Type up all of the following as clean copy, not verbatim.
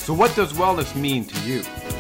So what does wellness mean to you?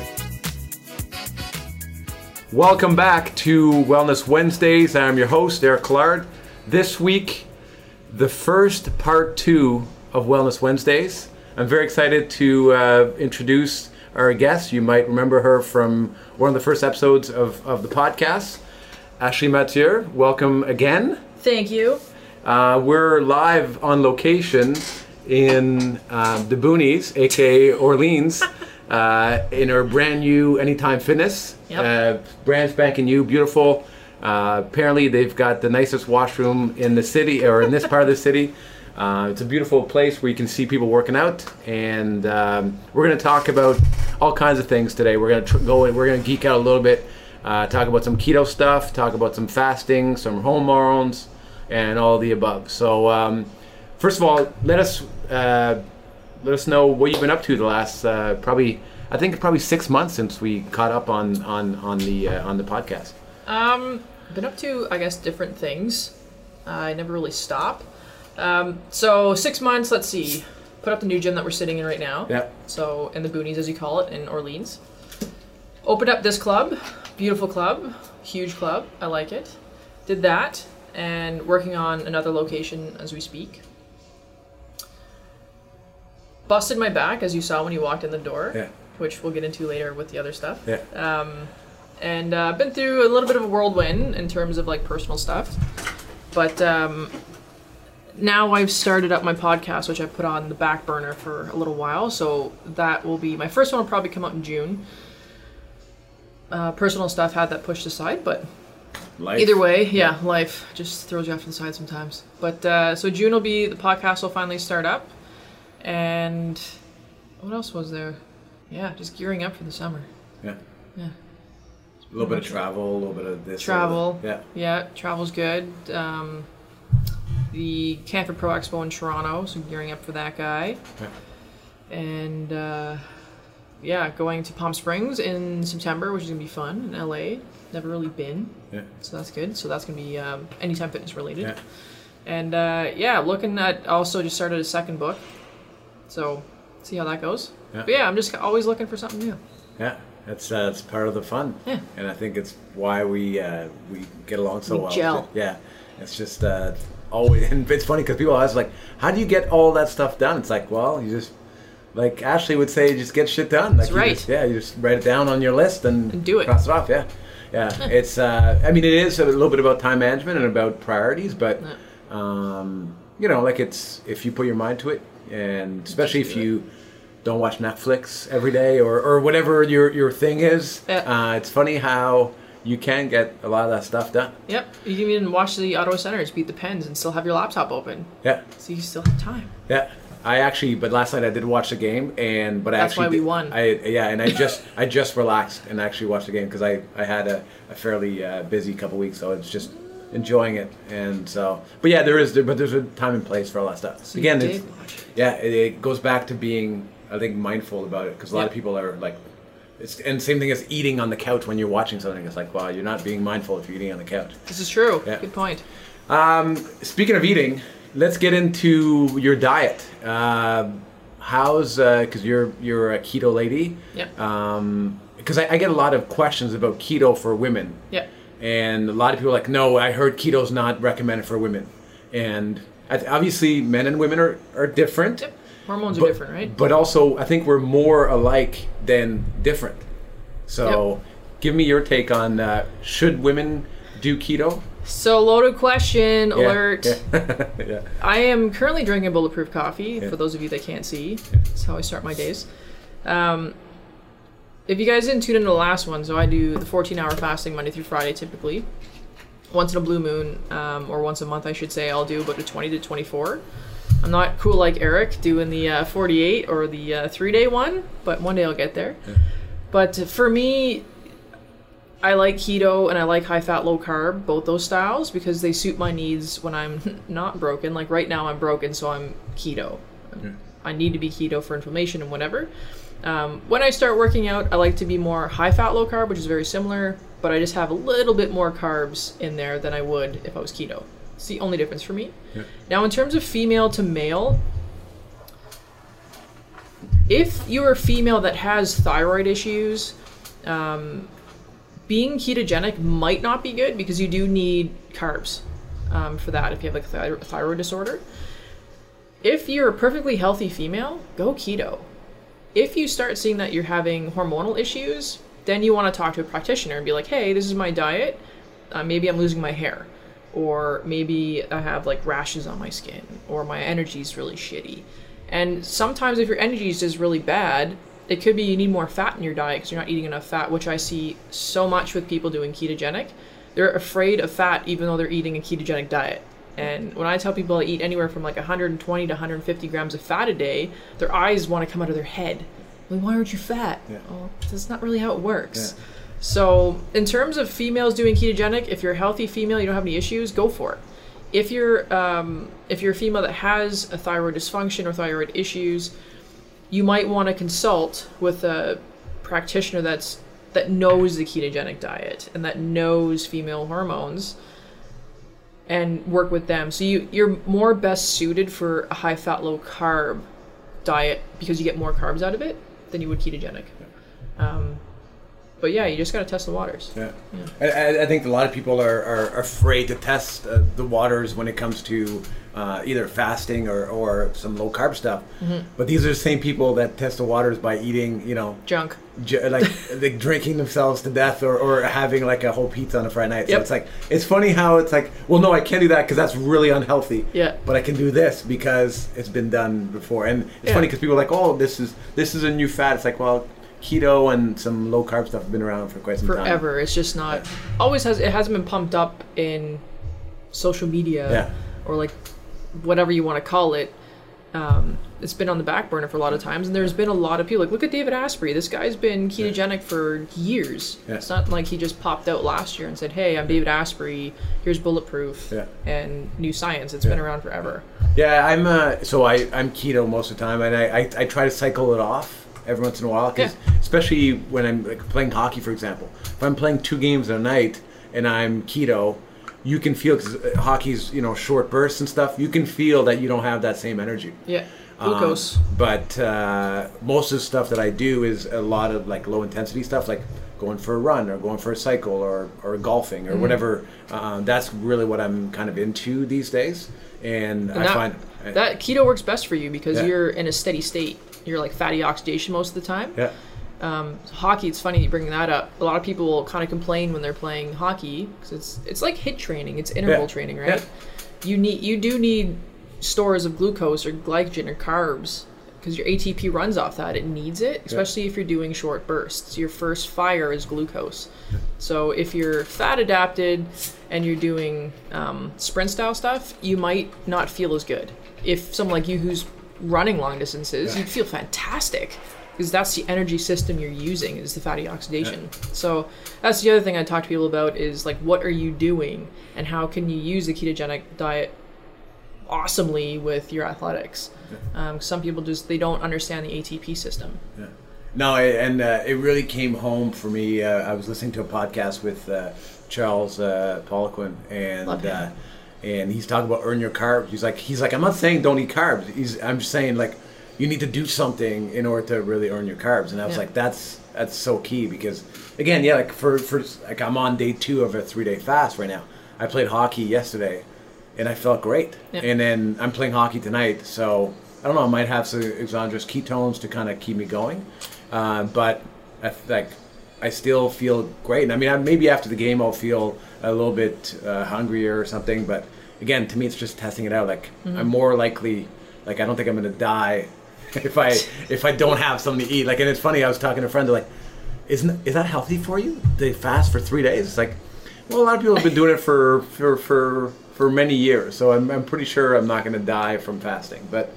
Welcome back to Wellness Wednesdays. I'm your host, Eric Collard. This week, the first part 2 of Wellness Wednesdays. I'm very excited to introduce our guest. You might remember her from one of the first episodes of the podcast. Ashley Mathieu, welcome again. Thank you. We're live on location in the Boonies, aka Orleans, in our brand new Anytime Fitness. Yep. Brand spanking new, beautiful. Apparently they've got the nicest washroom in the city, or in this part of the city. It's a beautiful place where you can see people working out, and we're going to talk about all kinds of things today. We're going to we're going to geek out a little bit, talk about some keto stuff, talk about some fasting, some hormones, and all the above. So first of all, let us know what you've been up to the last probably 6 months since we caught up on the podcast. Been up to, I guess, different things. I never really stop. So 6 months, let's see. Put up the new gym that we're sitting in right now. Yeah. So in the Boonies, as you call it, in Orleans. Opened up this club. Beautiful club. Huge club. I like it. Did that. And working on another location as we speak. Busted my back, as you saw when you walked in the door. Yeah. Which we'll get into later with the other stuff. Yeah. And been through a little bit of a whirlwind in terms of like personal stuff. But now I've started up my podcast, which I put on the back burner for a little while. So that will be, my first one will probably come out in June. Personal stuff had that pushed aside, but Life. either way, yeah, life just throws you off to the side sometimes. But so June will be, the podcast will finally start up. And what else was there? Yeah, just gearing up for the summer. Yeah. Yeah. A little bit of travel, a little bit of this. Travel. Yeah. Yeah, travel's good. The Canford Pro Expo in Toronto, so gearing up for that guy. Yeah. And yeah, going to Palm Springs in September, which is going to be fun, in LA. Never really been. Yeah. So that's good. So that's going to be Anytime Fitness related. Yeah. And yeah, looking at, also just started a second book. So see how that goes. Yeah. But yeah, I'm just always looking for something new. Yeah. That's part of the fun. Yeah. And I think it's why we get along so well. Gel. Yeah. It's just always, and it's funny because people always like, how do you get all that stuff done? It's like, well, you just, like Ashley would say, just get shit done. Like, That's right. You just write it down on your list and do it. Cross it off. Yeah. Yeah. It's I mean, it is a little bit about time management and about priorities, but you know, like, it's, if you put your mind to it, and especially if you don't watch Netflix every day or whatever your thing is, it's funny how you can get a lot of that stuff done. Yep. You can even watch the Ottawa Senators beat the Pens and still have your laptop open. Yeah. So you still have time. Yeah. But last night I did watch the game, but that's why we won. I just relaxed and actually watched the game because I had a fairly busy couple weeks, so it's just enjoying it. And so, but yeah, there's a time and place for all that stuff. So Again, you did watch it. Yeah, it goes back to being, I think, mindful about it, because a lot of people are like, and same thing as eating on the couch when you're watching something. It's like, wow, you're not being mindful if you're eating on the couch. This is true. Yeah. Good point. Speaking of eating, let's get into your diet. How's because you're a keto lady. Yep. Because I get a lot of questions about keto for women. Yep. And a lot of people are like, no, I heard keto's not recommended for women. And obviously, men and women are different. Yep. Hormones are different, right? But also, I think we're more alike than different. So, Give me your take on should women do keto? So, loaded question, alert. Yeah. Yeah. I am currently drinking Bulletproof coffee, for those of you that can't see. That's how I start my days. If you guys didn't tune into the last one, so I do the 14-hour fasting Monday through Friday typically. Once in a blue moon, or once a month I should say, I'll do about a 20 to 24. I'm not cool like Eric doing the 48 or the 3-day one, but one day I'll get there. Yeah. But for me, I like keto and I like high-fat, low-carb, both those styles, because they suit my needs when I'm not broken. Like right now I'm broken, so I'm keto. Yeah. I need to be keto for inflammation and whatever. When I start working out, I like to be more high-fat, low-carb, which is very similar, but I just have a little bit more carbs in there than I would if I was keto. It's the only difference for me. Yeah. Now, in terms of female to male, If you're a female that has thyroid issues, being ketogenic might not be good because you do need carbs for that if you have like a thyroid disorder. If you're a perfectly healthy female, go keto. If you start seeing that you're having hormonal issues, then you want to talk to a practitioner and be like, hey, this is my diet. Maybe I'm losing my hair, or maybe I have like rashes on my skin, or my energy is really shitty. And sometimes if your energy is just really bad, it could be you need more fat in your diet because you're not eating enough fat, which I see so much with people doing ketogenic. They're afraid of fat even though they're eating a ketogenic diet. And when I tell people I eat anywhere from like 120 to 150 grams of fat a day, their eyes want to come out of their head. Like, why aren't you fat? Yeah. Well, that's not really how it works. Yeah. So in terms of females doing ketogenic, if you're a healthy female, you don't have any issues, go for it. If you're a female that has a thyroid dysfunction or thyroid issues, you might want to consult with a practitioner that knows the ketogenic diet and that knows female hormones, and work with them. So you're more best suited for a high fat, low carb diet because you get more carbs out of it than you would ketogenic. But yeah, you just got to test the waters. Yeah. I think a lot of people are afraid to test the waters when it comes to either fasting or some low carb stuff. Mm-hmm. But these are the same people that test the waters by eating, junk. Like drinking themselves to death or having like a whole pizza on a Friday night. Yep. So it's like, it's funny how it's like, well, no, I can't do that because that's really unhealthy. Yeah. But I can do this because it's been done before. And it's funny because people are like, oh, this is a new fad. It's like, well, keto and some low carb stuff have been around for quite some time. Forever. It's just not it hasn't been pumped up in social media or like whatever you want to call it. It's been on the back burner for a lot of times, and there's been a lot of people like, look at David Asprey. This guy's been ketogenic for years. It's not like he just popped out last year and said, hey, I'm David Asprey, here's Bulletproof and New Science. It's been around forever. I'm keto most of the time, and I try to cycle it off every once in a while, because especially when I'm like playing hockey, for example. If I'm playing 2 games a night and I'm keto, you can feel, because hockey's short bursts and stuff, you can feel that you don't have that same energy. Glucose. But most of the stuff that I do is a lot of like low intensity stuff, like going for a run or going for a cycle or golfing or whatever. That's really what I'm kind of into these days, and I find that keto works best for you because you're in a steady state. You're like fatty oxidation most of the time. Hockey, it's funny you bring that up. A lot of people will kind of complain when they're playing hockey because it's like HIIT training, it's interval training, right? You do need stores of glucose or glycogen or carbs because your ATP runs off that. It needs it, especially if you're doing short bursts. Your first fire is glucose. So if you're fat adapted and you're doing sprint style stuff, you might not feel as good. If someone like you who's running long distances, you'd feel fantastic because that's the energy system you're using, is the fatty oxidation. So that's the other thing I talk to people about is like, what are you doing and how can you use the ketogenic diet awesomely with your athletics? Some people they don't understand the ATP system. No, and it really came home for me. I was listening to a podcast with Charles Poliquin, and he's talking about earn your carbs. He's like, I'm not saying don't eat carbs. I'm just saying like you need to do something in order to really earn your carbs. And I was like, that's so key because again, like for like I'm on day 2 of a 3-day fast right now. I played hockey yesterday, and I felt great. And then I'm playing hockey tonight, so I don't know. I might have some exogenous ketones to kind of keep me going, but I still feel great. And I mean, maybe after the game I'll feel a little bit hungrier or something, but again, to me, it's just testing it out. Like I'm more likely, like I don't think I'm going to die if I don't have something to eat. Like, and it's funny. I was talking to a friend. They're like, is that healthy for you? They fast for 3 days. It's like, well, a lot of people have been doing it for many years, so I'm pretty sure I'm not going to die from fasting. But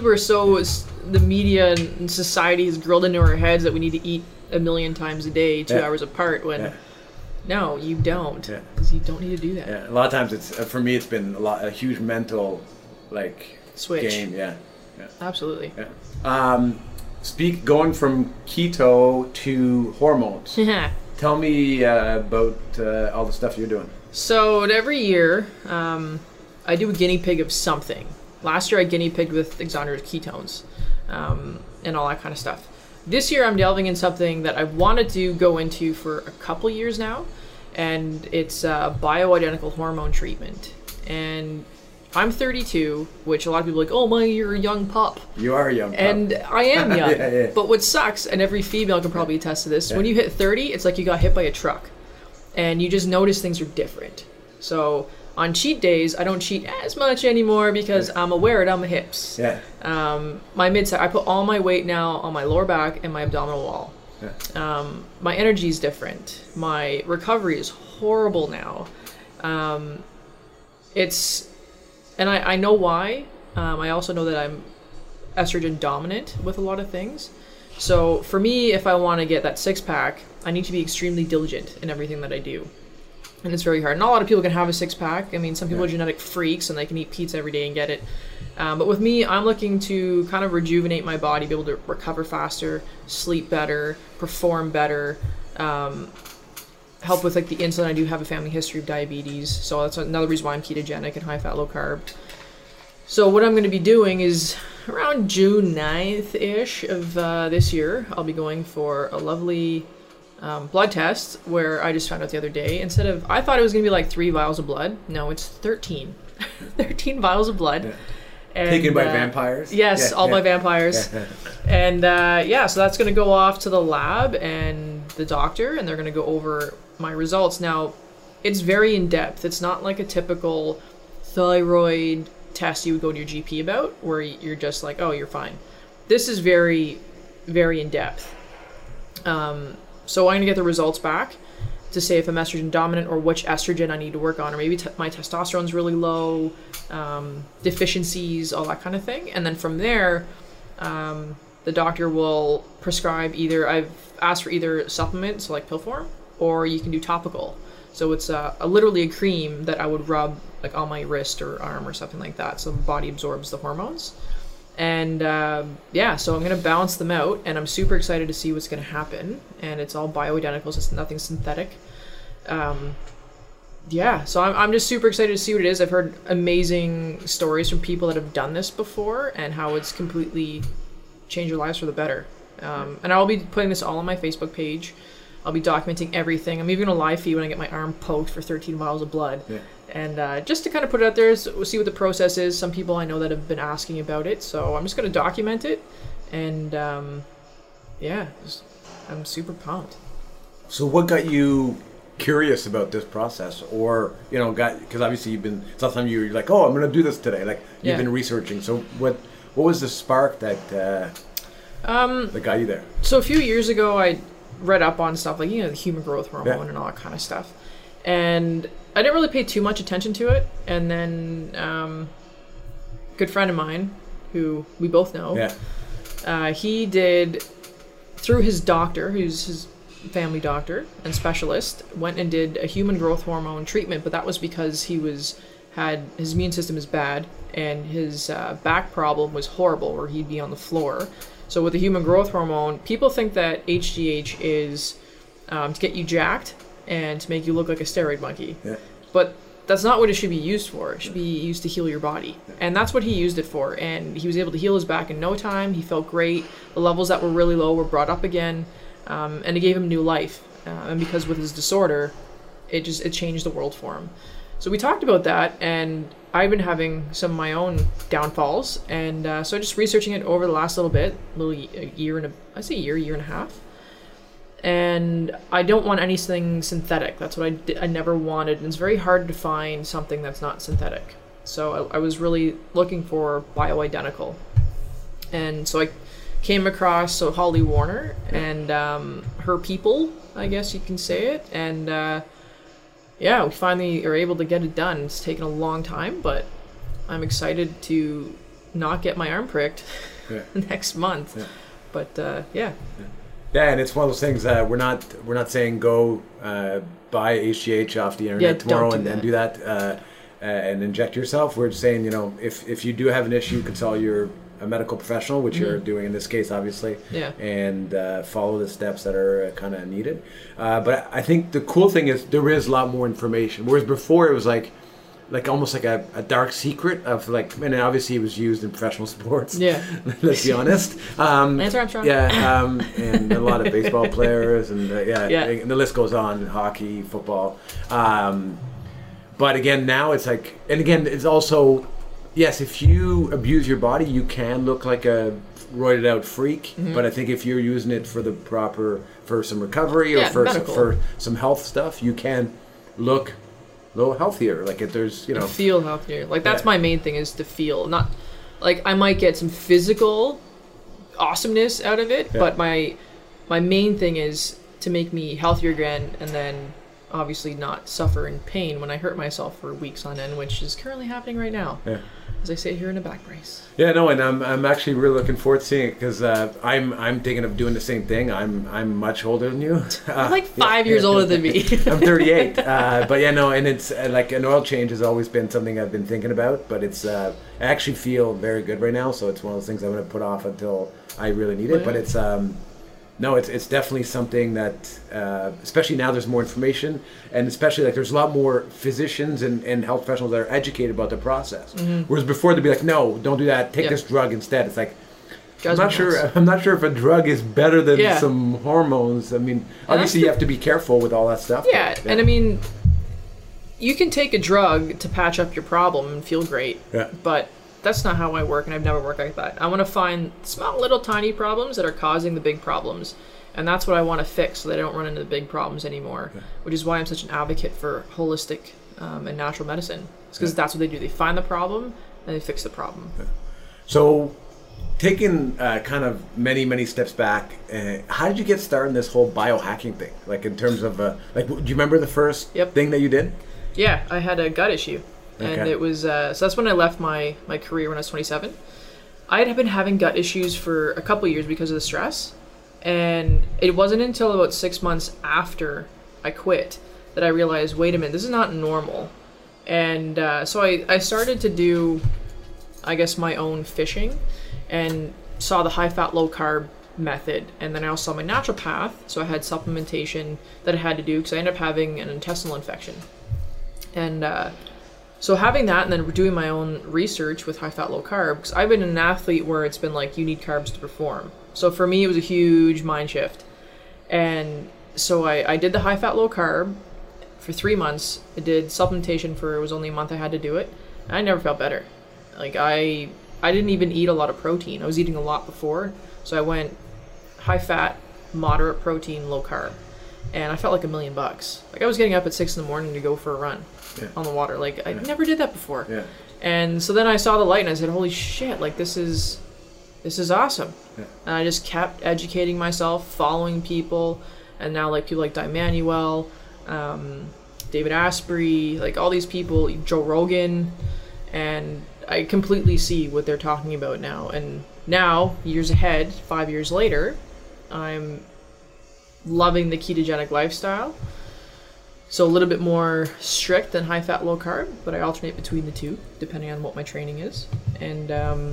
the media and society has drilled into our heads that we need to eat 1 million times a day, 2 hours apart. When no, you don't, because you don't need to do that. A lot of times it's for me. It's been a huge mental switch game. Absolutely. Going from keto to hormones. Tell me about all the stuff you're doing. So every year, I do a guinea pig of something. Last year I guinea pigged with exogenous ketones. and all that kind of stuff. This year I'm delving in something that I've wanted to go into for a couple years now, and it's bioidentical hormone treatment. And I'm 32, which a lot of people are like, oh my, you're a young pup. You are a young pup. And I am young. Yeah. But what sucks, and every female can probably attest to this, when you hit 30, it's like you got hit by a truck. And you just notice things are different. So on cheat days, I don't cheat as much anymore because I'm aware it on my hips. Yeah. My mid-side, I put all my weight now on my lower back and my abdominal wall. Yeah. My energy is different. My recovery is horrible now. And I know why. I also know that I'm estrogen dominant with a lot of things. So for me, if I want to get that six-pack, I need to be extremely diligent in everything that I do. And it's very hard. Not a lot of people can have a six-pack. I mean, some people are genetic freaks and they can eat pizza every day and get it. But with me, I'm looking to kind of rejuvenate my body, be able to recover faster, sleep better, perform better, help with like the insulin. I do have a family history of diabetes, so that's another reason why I'm ketogenic and high-fat, low-carb. So what I'm going to be doing is around June 9th-ish of this year, I'll be going for a lovely blood test where I just found out the other day, I thought it was going to be like 3 vials of blood. No, it's 13. 13 vials of blood. Yeah. And, taken by vampires? Yes, all by vampires. And so that's going to go off to the lab and the doctor, and they're going to go over my results. Now, it's very in-depth. It's not like a typical thyroid test you would go to your GP about, where you're just like, oh, you're fine. This is very, very in-depth. So I'm going to get the results back to say if I'm estrogen dominant or which estrogen I need to work on, or maybe my testosterone's really low, deficiencies, all that kind of thing. And then from there, the doctor will prescribe I've asked for either supplements, so like pill form, or you can do topical. So it's literally a cream that I would rub like on my wrist or arm or something like that, so the body absorbs the hormones. And so I'm going to balance them out, and I'm super excited to see what's going to happen. And it's all bioidentical, so it's nothing synthetic. So I'm just super excited to see what it is. I've heard amazing stories from people that have done this before and how it's completely changed their lives for the better. And I'll be putting this all on my Facebook page. I'll be documenting everything. I'm even going to live feed when I get my arm poked for 13 vials of blood. Yeah. And just to kind of put it out there, we'll see what the process is. Some people I know that have been asking about it, so I'm just going to document it. And I'm super pumped. So what got you curious about this process, or because obviously it's not something you're like, oh, I'm going to do this today. Like you've been researching. So what was the spark that got you there? So a few years ago, I read up on stuff like the human growth hormone and all that kind of stuff, and I didn't really pay too much attention to it. And then a good friend of mine, who we both know, he did, through his doctor, who's his family doctor and specialist, went and did a human growth hormone treatment, but that was because his immune system is bad, and his back problem was horrible, where he'd be on the floor. So with the human growth hormone, people think that HGH is to get you jacked and to make you look like a steroid monkey. Yeah. But that's not what it should be used for. It should be used to heal your body. And that's what he used it for. And he was able to heal his back in no time. He felt great. The levels that were really low were brought up again. And it gave him new life. And because with his disorder, it changed the world for him. So we talked about that, and I've been having some of my own downfalls, and so just researching it over the last year and a half. And I don't want anything synthetic. That's what I never wanted, and it's very hard to find something that's not synthetic. So I was really looking for bioidentical, and so I came across Holly Warner and her people, I guess you can say it, and we finally are able to get it done. It's taken a long time, but I'm excited to not get my arm pricked next month. Yeah. But Yeah, and it's one of those things that we're not saying go buy HGH off the internet tomorrow and do that and inject yourself. We're just saying, if you do have an issue, consult a medical professional, which you're doing in this case, obviously, and follow the steps that are kind of needed. But I think the cool thing is there is a lot more information. Whereas before it was like, like almost like a dark secret of like, and obviously it was used in professional sports. Yeah. Let's be honest. Lance Armstrong. Yeah, and a lot of baseball players, and Yeah. and the list goes on. Hockey, football. But again, now it's like, and again, it's also, yes, if you abuse your body, you can look like a roided out freak. But I think if you're using it for the proper, for some recovery or for some health stuff, you can look a little healthier. Like if there's, you know, feel healthier. Like that's my main thing, is to feel. Not like I might get some physical awesomeness out of it, but my main thing is to make me healthier again, and then obviously not suffer in pain when I hurt myself for weeks on end, which is currently happening right now. Yeah. As I sit here in a back brace. Yeah, no, and I'm actually really looking forward to seeing it, because I'm thinking of doing the same thing. I'm much older than you. You're like 5 years older than me. I'm 38. But yeah, no, and it's like an oil change has always been something I've been thinking about. But it's I actually feel very good right now, so it's one of those things I'm going to put off until I really need it. But it's no, it's definitely something that, especially now there's more information, and especially like there's a lot more physicians and health professionals that are educated about the process. Whereas before they'd be like, no, don't do that, take this drug instead. It's like, I'm not sure if a drug is better than some hormones. I mean, obviously you have to be careful with all that stuff. Yeah, and I mean, you can take a drug to patch up your problem and feel great, but that's not how I work, and I've never worked like that. I want to find small, little, tiny problems that are causing the big problems, and that's what I want to fix so that I don't run into the big problems anymore, which is why I'm such an advocate for holistic and natural medicine. It's because that's what they do. They find the problem, and they fix the problem. So, taking kind of many steps back, how did you get started in this whole biohacking thing? Like in terms of, like, do you remember the first thing that you did? Yeah, I had a gut issue. And it was, so that's when I left my career when I was 27. I had been having gut issues for a couple years because of the stress. And it wasn't until about 6 months after I quit that I realized, wait a minute, this is not normal. And so I started to do, I guess, my own fishing, and saw the high-fat, low-carb method. And then I also saw my naturopath, so I had supplementation that I had to do because I ended up having an intestinal infection. And so having that, and then doing my own research with high fat, low carb, because I've been an athlete where it's been like, you need carbs to perform. So for me, it was a huge mind shift. And so I did the high fat, low carb for 3 months. I did supplementation for, it was only a month I had to do it. And I never felt better. Like I didn't even eat a lot of protein. I was eating a lot before. So I went high fat, moderate protein, low carb. And I felt like $1 million. Like I was getting up at 6 a.m. to go for a run. On the water. Like I never did that before. And so then I saw the light and I said, holy shit, like this is awesome. And I just kept educating myself, following people, and now like people like Di Manuel, David Asprey, like all these people, Joe Rogan, and I completely see what they're talking about now. And now, years ahead, 5 years later, I'm loving the ketogenic lifestyle. So a little bit more strict than high fat, low carb, but I alternate between the two depending on what my training is. And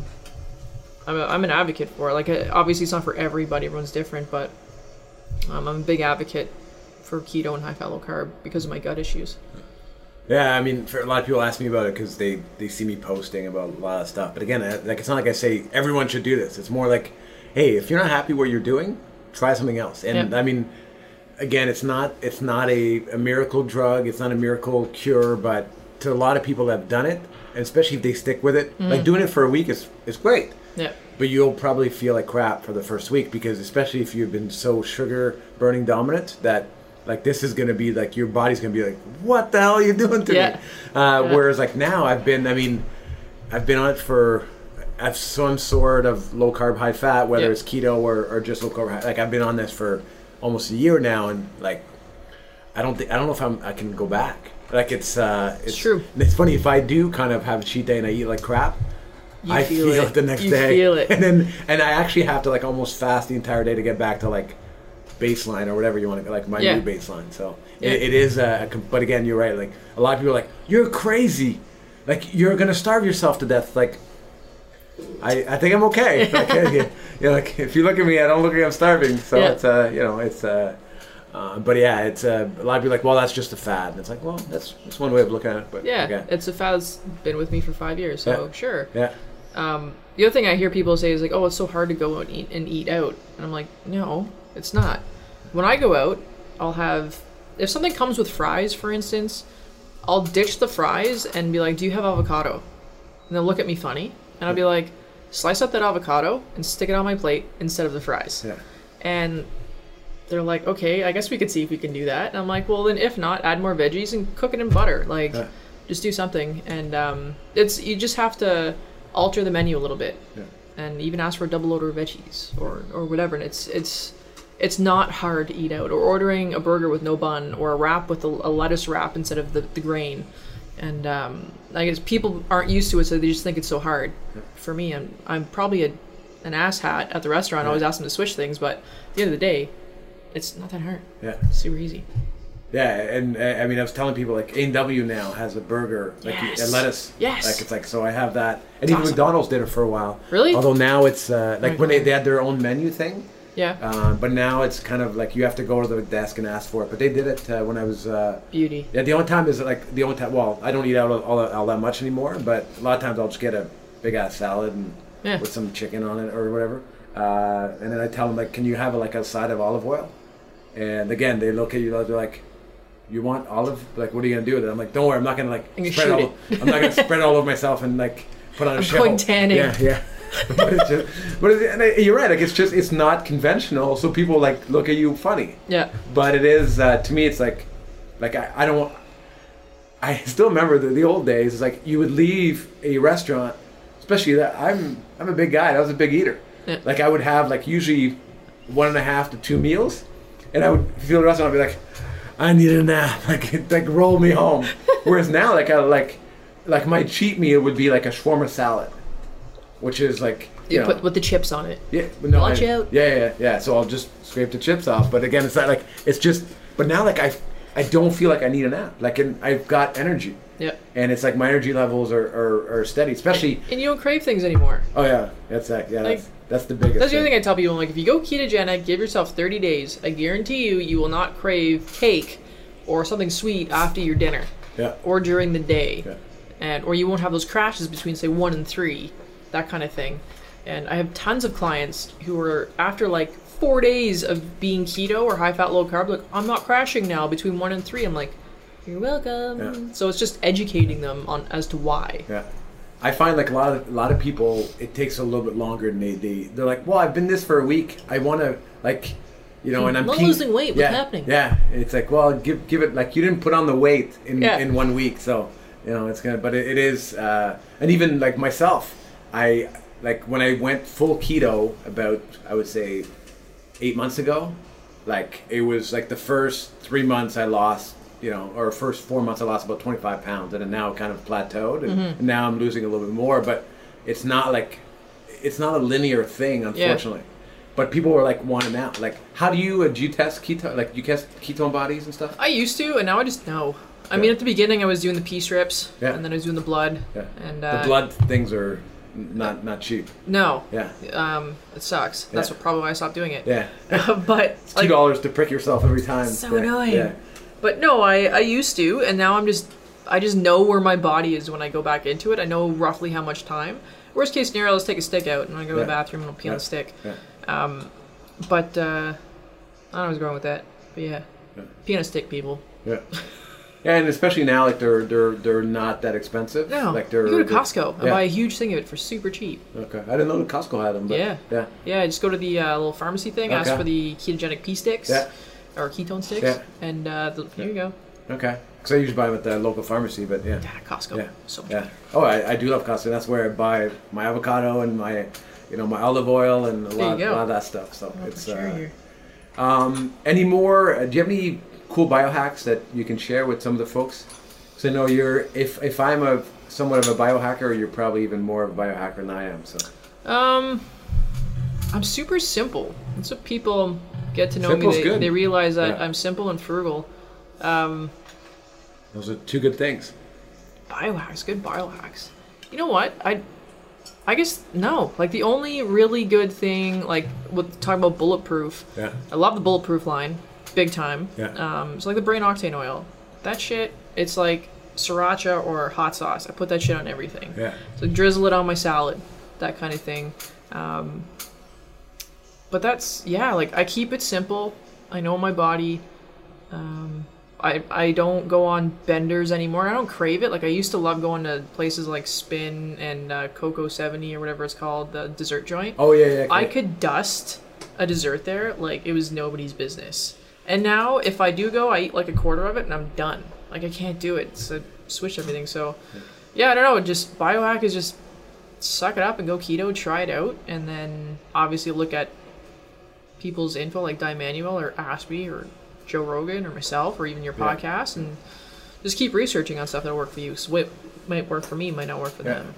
I'm an advocate for it. Like obviously it's not for everybody, everyone's different, but I'm a big advocate for keto and high fat, low carb because of my gut issues. Yeah, I mean, for a lot of people ask me about it because they see me posting about a lot of stuff. But again, like it's not like I say everyone should do this. It's more like, hey, if you're not happy what you're doing, try something else. And I mean, again, it's not a miracle drug. It's not a miracle cure. But to a lot of people that have done it, and especially if they stick with it, like doing it for a week is great. Yeah. But you'll probably feel like crap for the first week because especially if you've been so sugar burning dominant that like this is going to be like your body's going to be like, what the hell are you doing to me? Whereas like now I've been on it for some sort of low carb, high fat, whether it's keto or just low carb. Like I've been on this for almost a year now, and like I don't know if I can go back. Like it's true. It's funny if I do kind of have a cheat day and I eat like crap. I feel it the next day. You feel it. And I actually have to like almost fast the entire day to get back to like baseline or whatever you want to, like my new baseline. So it is but again, you're right. Like a lot of people are like, you're crazy. Like you're going to starve yourself to death. Like I think I'm okay. Like, like if you look at me, I don't look like I'm starving. So it's But yeah, it's a lot of people are like, well, that's just a fad. And it's like, well, that's one way of looking at it. But Yeah, okay. it's a fad that's been with me for 5 years, so Yeah. sure. Yeah. The other thing I hear people say is like, oh, it's so hard to go out and eat out. And I'm like, no, it's not. When I go out, I'll have, if something comes with fries, for instance, I'll ditch the fries and be like, do you have avocado? And they'll look at me funny. And I'll be like, slice up that avocado and stick it on my plate instead of the fries. Yeah. And they're like, okay, I guess we could see if we can do that. And I'm like, well, then if not, add more veggies and cook it in butter. Like, just do something. And you just have to alter the menu a little bit. Yeah. And even ask for a double order of veggies or whatever. And it's not hard to eat out. Or ordering a burger with no bun or a wrap with a lettuce wrap instead of the grain. And I guess people aren't used to it, so they just think it's so hard. Yeah. For me, I'm probably an asshat at the restaurant. I always ask them to switch things, but at the end of the day, it's not that hard. Yeah. It's super easy. Yeah, and I mean, I was telling people like A&W now has a burger, like Yes. a lettuce. Yes. Like it's like, so I have that, and It's even awesome. McDonald's did it for a while. Really? Although now it's like when Okay. they had their own menu thing. Yeah. But now it's kind of like you have to go to the desk and ask for it. But they did it when I was. Beauty. Yeah, the only time is like the only time. Well, I don't eat out all that much anymore, but a lot of times I'll just get a big ass salad and Yeah. with some chicken on it or whatever. And then I tell them like, can you have like a side of olive oil? And again, they look at you, they're like, you want olive? Like, what are you gonna do with it? I'm like, don't worry, I'm not gonna like I'm gonna spread shoot all. I'm not gonna spread it all over myself and like put on a I'm show. going tanning. Yeah, yeah. But it's just, you're right. Like, it's not conventional, so people like look at you funny. Yeah. But it is to me, it's like I don't. I still remember the old days. It's like you would leave a restaurant, especially that I'm a big guy. I was a big eater. Yeah. Like I would have like usually 1.5 to 2 meals, and I would feel the restaurant. I'd be like, I need a nap. Like roll me home. Whereas now, like my cheat meal would be like a shawarma salad, which is like You know, put with the chips on it. yeah, but no, Watch out. Yeah. So I'll just scrape the chips off. But again, it's not like it's just. But now, like I don't feel like I need a nap. Like I've got energy, Yeah. and it's like my energy levels are steady. Especially, And you don't crave things anymore. oh yeah, that's that. Yeah, Like, that's the biggest. That's the other thing I tell people. Like, if you go ketogenic, give yourself 30 days. I guarantee you will not crave cake or something sweet after your dinner Yeah. or during the day. Yeah. Or you won't have those crashes between, say, 1 and 3, that kind of thing. And I have tons of clients who are, after like 4 days of being keto or high fat, low carb, like, I'm not crashing now between 1 and 3. I'm like, you're welcome. Yeah. So it's just educating them on as to why. Yeah. I find like a lot of people, it takes a little bit longer than they're like, well, I've been this for a week. I want to like, you know, and I'm not losing weight. What's happening? Yeah, it's like, well, give it like you didn't put on the weight in 1 week, so you know it's gonna. But it is, and even like myself, I like when I went full keto about I would say 8 months ago, like it was like the first 3 months I lost. You know, or first 4 months I lost about 25 pounds, and then now kind of plateaued, and now I'm losing a little bit more. But it's not a linear thing, unfortunately. But people are like wanting out. Like, how do you test keto? Like, you test ketone bodies and stuff? I used to, and now I just know. I mean, at the beginning, I was doing the pee strips, Yeah. and then I was doing the blood. Yeah. And The blood things are not cheap. No. Yeah. It sucks. That's Yeah. probably why I stopped doing it. Yeah. But It's $2 to prick yourself every time. So Yeah. annoying. Yeah. But no, I used to, and now I just know where my body is when I go back into it. I know roughly how much time. Worst case scenario, let's take a stick out, and I go to the Yeah. bathroom and I'll pee on Yeah. the stick. Yeah. But I don't know where I was going with that. But yeah, pee on a stick, people. Yeah. Yeah, and especially now, like they're not that expensive. No, Like you go to Costco and yeah. buy a huge thing of it for super cheap. Okay, I didn't know that Costco had them. But Yeah. Yeah. Yeah, just go to the little pharmacy thing, ask Okay. for the ketogenic pea sticks, Yeah. or ketone sticks, Yeah. and here you go. Okay. Because I usually buy them at the local pharmacy, but yeah. Yeah, Costco. Yeah. So much Yeah. better. Oh, I do love Costco. That's where I buy my avocado and my, my olive oil and a There lot you go. of that stuff. So Oh, it's. for sure here. Any more? Do you have any cool biohacks that you can share with some of the folks? Because I know if I'm somewhat of a biohacker, you're probably even more of a biohacker than I am. So. I'm super simple. That's what people get to know Simple's me. good. They realize that Yeah. I'm simple and frugal. Those are two good things. Biohacks, good biohacks. You know what? I guess no. Like the only really good thing, like with talking about bulletproof. Yeah. I love the bulletproof line. big time. Yeah. So like the brain octane oil, that shit, it's like sriracha or hot sauce. I put that shit on everything. Yeah. So drizzle it on my salad, that kind of thing. But that's, yeah, like I keep it simple. I know my body. I don't go on benders anymore. I don't crave it. Like I used to love going to places like Spin and Coco 70 or whatever it's called, the dessert joint. Oh yeah, yeah. I could dust a dessert there like it was nobody's business. And now if I do go, I eat like a quarter of it and I'm done. Like I can't do it. So switch everything. So yeah, I don't know. Just biohack is just suck it up and go keto, try it out, and then obviously look at people's info like Di Manuel or Aspie or Joe Rogan or myself or even your podcast, and just keep researching on stuff that'll work for you. So what might work for me might not work for them.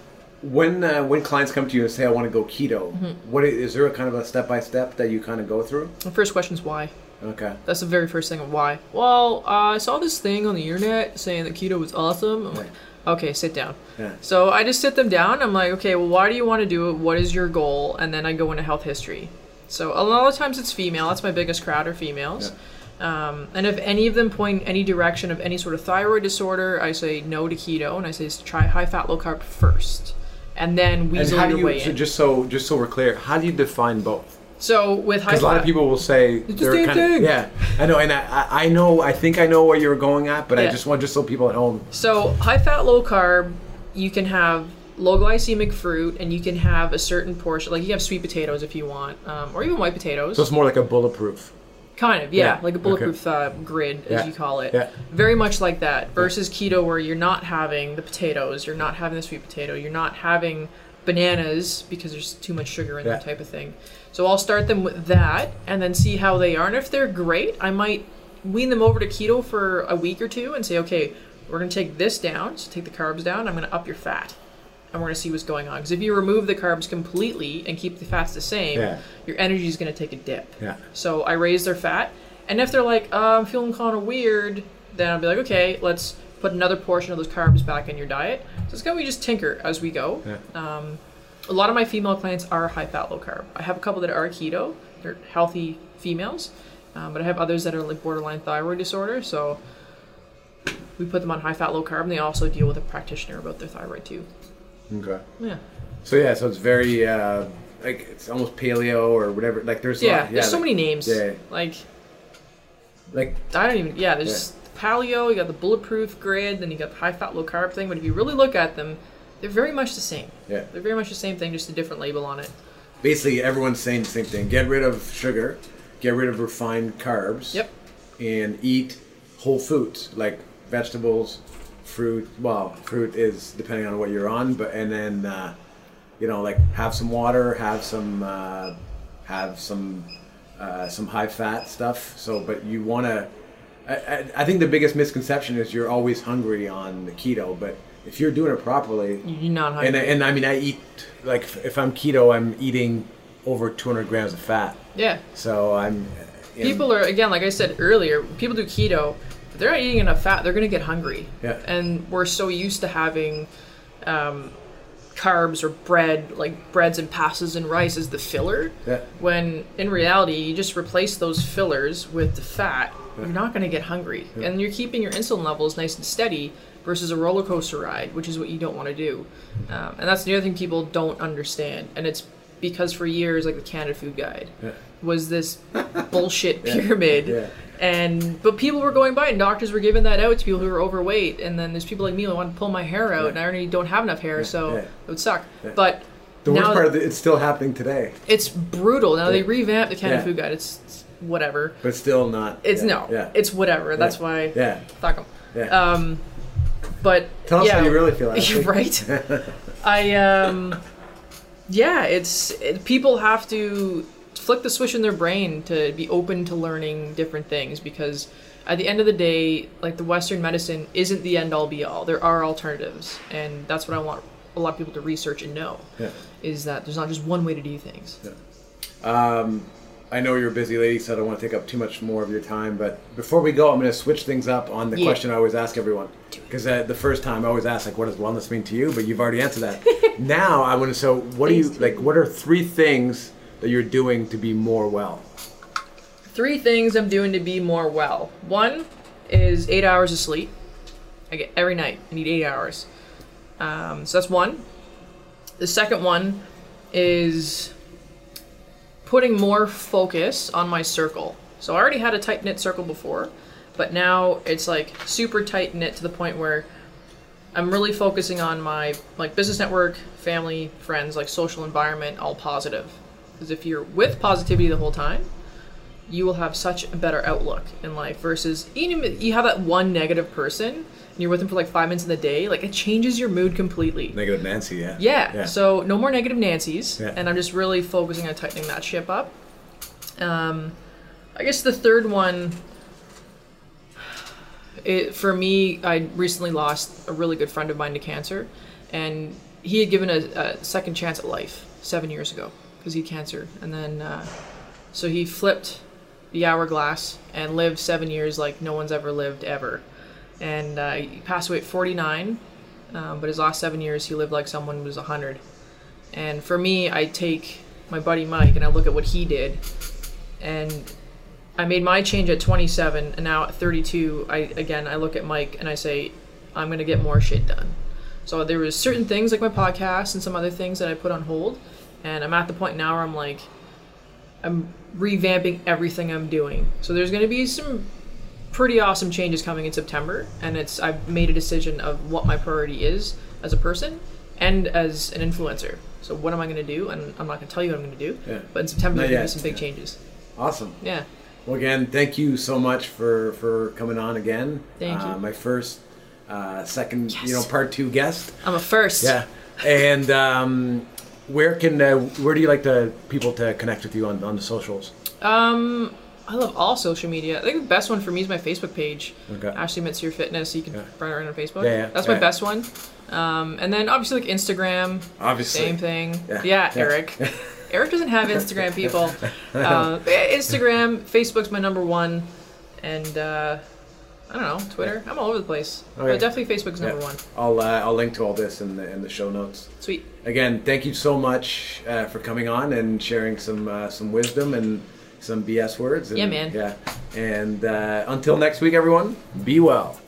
When clients come to you and say, I want to go keto, what is there a kind of a step-by-step that you kind of go through? The first question is why. Okay. That's the very first thing. Why? Well, I saw this thing on the internet saying that keto was awesome. I'm like, okay, sit down. Yeah. So I just sit them down. I'm like, okay, well, why do you want to do it? What is your goal? And then I go into health history. So a lot of times it's female. That's my biggest crowd are females. Yeah. And if any of them point any direction of any sort of thyroid disorder, I say no to keto, and I say try high fat, low carb first, and then weasel your way in. Just so we're clear, how do you define both? So with high fat, because a lot of people will say it's the same thing. Yeah, I know, and I know. I think I know where you're going at, but I just want so people at home. So high fat, low carb, you can have low glycemic fruit, and you can have a certain portion, like you can have sweet potatoes if you want, or even white potatoes. So it's more like a bulletproof. Kind of, yeah, like a bulletproof grid, as you call it. Yeah. Very much like that, versus keto where you're not having the potatoes, you're not having the sweet potato, you're not having bananas because there's too much sugar in them type of thing. So I'll start them with that and then see how they are. And if they're great, I might wean them over to keto for a week or two and say, okay, we're going to take this down, so take the carbs down, I'm going to up your fat. And we're going to see what's going on. Because if you remove the carbs completely and keep the fats the same, your energy is going to take a dip. Yeah. So I raise their fat. And if they're like, I'm feeling kind of weird, then I'll be like, okay, let's put another portion of those carbs back in your diet. So it's kind of we just tinker as we go. Yeah. A lot of my female clients are high fat, low carb. I have a couple that are keto. They're healthy females. But I have others that are like borderline thyroid disorder. So we put them on high fat, low carb. And they also deal with a practitioner about their thyroid too. Okay. Yeah. So so it's very like it's almost paleo or whatever. Like there's there's so many names. Yeah. Like I don't even. Yeah. There's paleo. You got the bulletproof grid. Then you got the high fat, low carb thing. But if you really look at them, they're very much the same. Yeah. They're very much the same thing, just a different label on it. Basically, everyone's saying the same thing. Get rid of sugar. Get rid of refined carbs. Yep. And eat whole foods like vegetables. Fruit. Well, fruit is depending on what you're on, but and then like have some water, have some high fat stuff. So, but you want to. I think the biggest misconception is you're always hungry on the keto, but if you're doing it properly, you're not hungry. And I mean, I eat like if I'm keto, I'm eating over 200 grams of fat. Yeah. So I'm. People are again, like I said earlier, people do keto. They're not eating enough fat, they're going to get hungry. Yeah. And we're so used to having carbs or bread, like breads and pastas and rice as the filler. Yeah. When in reality, you just replace those fillers with the fat, you're not going to get hungry. Yeah. And you're keeping your insulin levels nice and steady versus a roller coaster ride, which is what you don't want to do. And that's the other thing people don't understand. And it's because for years, like the Canada Food Guide was this bullshit pyramid. Yeah. But people were going by it, and doctors were giving that out to people who were overweight. And then there's people like me who want to pull my hair out, and I already don't have enough hair, so it would suck. Yeah. But the worst part of it's still happening today. It's brutal. Now they revamped the Canada Food Guide. It's whatever. But still not. It's it's whatever. That's why. Yeah. Fuck them. Yeah. But tell us how you really feel. Right. People have to flick the switch in their brain to be open to learning different things, because at the end of the day, like the Western medicine isn't the end all be all. There are alternatives, and that's what I want a lot of people to research and know. Is that there's not just one way to do things. I know you're a busy lady, so I don't want to take up too much more of your time, but before we go, I'm going to switch things up on the question I always ask everyone. Because the first time I always ask, like, what does wellness mean to you? But you've already answered that. Now I want to, what do you, like, what are 3 things that you're doing to be more well? 3 things I'm doing to be more well. 1 is 8 hours of sleep. I get every night. I need 8 hours. So that's 1. The second one is putting more focus on my circle. So I already had a tight-knit circle before, but now it's like super tight-knit to the point where I'm really focusing on my like business network, family, friends, like social environment, all positive. Because if you're with positivity the whole time, you will have such a better outlook in life versus even if you have that one negative person and you're with them for like 5 minutes in the day, like it changes your mood completely. Negative Nancy, yeah. Yeah. So no more negative Nancys. Yeah. And I'm just really focusing on tightening that ship up. I guess the third one, for me, I recently lost a really good friend of mine to cancer, and he had given a second chance at life 7 years ago because he had cancer, and then so he flipped the hourglass and lived 7 years like no one's ever lived ever, and he passed away at 49, but his last 7 years he lived like someone was 100. And for me, I take my buddy Mike and I look at what he did, and I made my change at 27, and now at 32, I look at Mike and I say, I'm gonna get more shit done. So there was certain things like my podcast and some other things that I put on hold, and I'm at the point now where I'm like, I'm revamping everything I'm doing. So there's gonna be some pretty awesome changes coming in September, and I've made a decision of what my priority is as a person and as an influencer. So what am I gonna do? And I'm not gonna tell you what I'm gonna do, but in September there's gonna be some big changes. Awesome. Yeah. Well, again, thank you so much for coming on again. Thank you. My first, second, part 2 guest. I'm a first. Yeah. And where do you like people to connect with you on the socials? I love all social media. I think the best one for me is my Facebook page. Okay. Ashley Mitzier Fitness. You can find it on Facebook. Yeah. That's my best one. And then obviously like Instagram. Obviously. Same thing. Yeah. Eric. Eric doesn't have Instagram, people. Instagram, Facebook's my number 1, and I don't know, Twitter. I'm all over the place. Okay. But definitely Facebook's number 1. I'll link to all this in the show notes. Sweet. Again, thank you so much for coming on and sharing some wisdom and some BS words. And, yeah, man. Yeah. And until next week, everyone, be well.